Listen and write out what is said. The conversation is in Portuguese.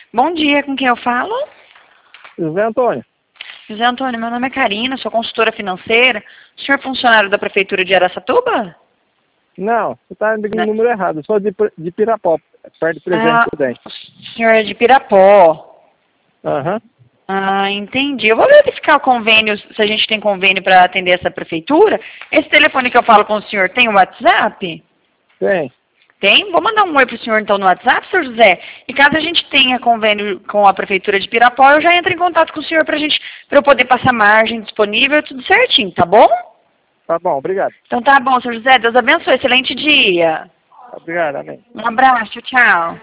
Bom dia, com quem eu falo? José Antônio. José Antônio, meu nome é Karina, sou consultora financeira. O senhor é funcionário da Prefeitura de Araçatuba? Não, você está ligando Né? o número errado. Eu sou de Pirapó, perto de Presidente Prudente. O senhor é de Pirapó. Aham. Entendi. Eu vou verificar o convênio, se a gente tem convênio para atender essa prefeitura. Esse telefone que eu falo com o senhor tem o WhatsApp? Tem. Tem? Vou mandar um oi para o senhor então no WhatsApp, senhor José. E caso a gente tenha convênio com a Prefeitura de Pirapó, eu já entro em contato com o senhor para eu poder passar margem disponível, tudo certinho, tá bom? Tá bom, obrigado. Então tá bom, senhor José. Deus abençoe. Excelente dia. Obrigado, amém. Um abraço. Tchau.